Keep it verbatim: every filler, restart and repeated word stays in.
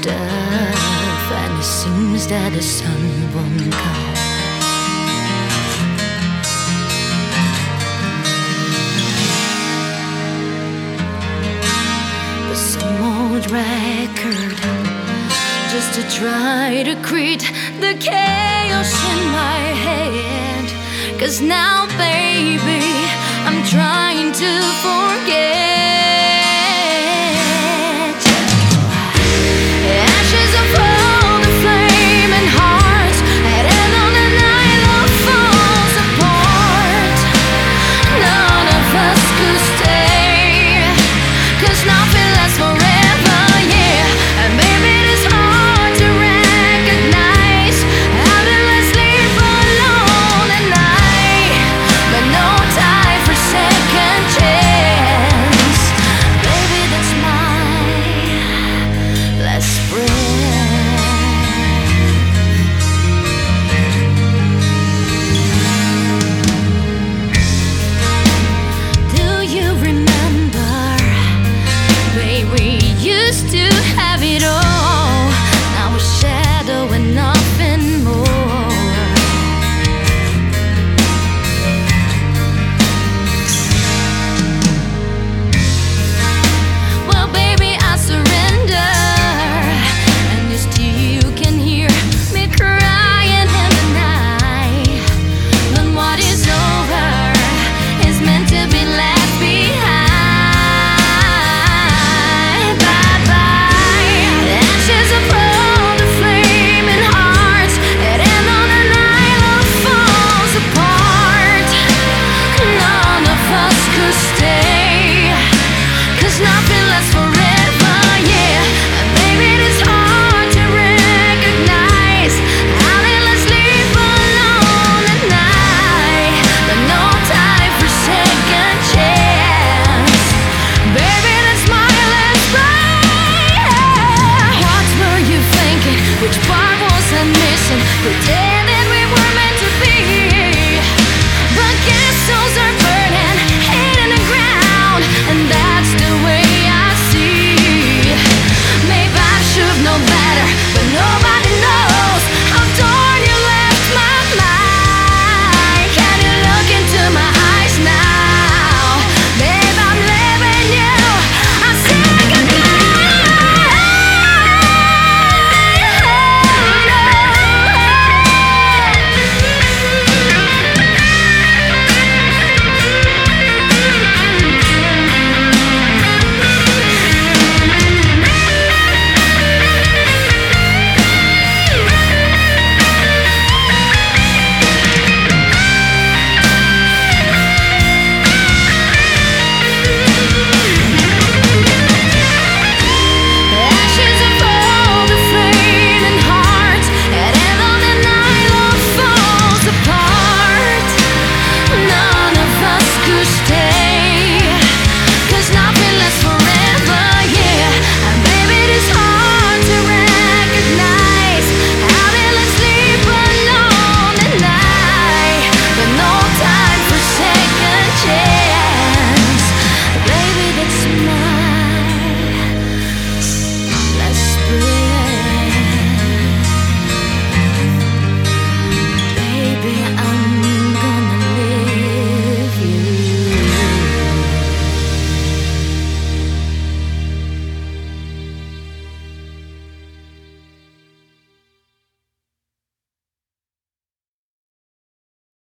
stuff, and it seems that the sun won't come. But some old record, just to try to create the chaos in my head. 'Cause now, baby, I'm trying to forget. Ashes of all the flaming hearts, and end on the night love falls apart. None of us could stay, 'cause nothing lasts forever, yeah. And maybe it is hard to recognize having less sleep alone at night, but no time for second chance. Baby, that's my last breath. Do you remember, babe, we used to have it all. Now a shadow and nothing more. Well, baby, I surrender, and you still can hear me crying in the night. But what is over is meant to be left behind. Bye bye. The ashes of all the flaming hearts, and end on the night love falls apart. None of us could stay, 'cause nothing lasts forever, yeah. And maybe it is hard to recognize having less sleep alone at night, but no time for second chance. Baby, that's my last breath. What were you thinking? Which part was I missing? Pretend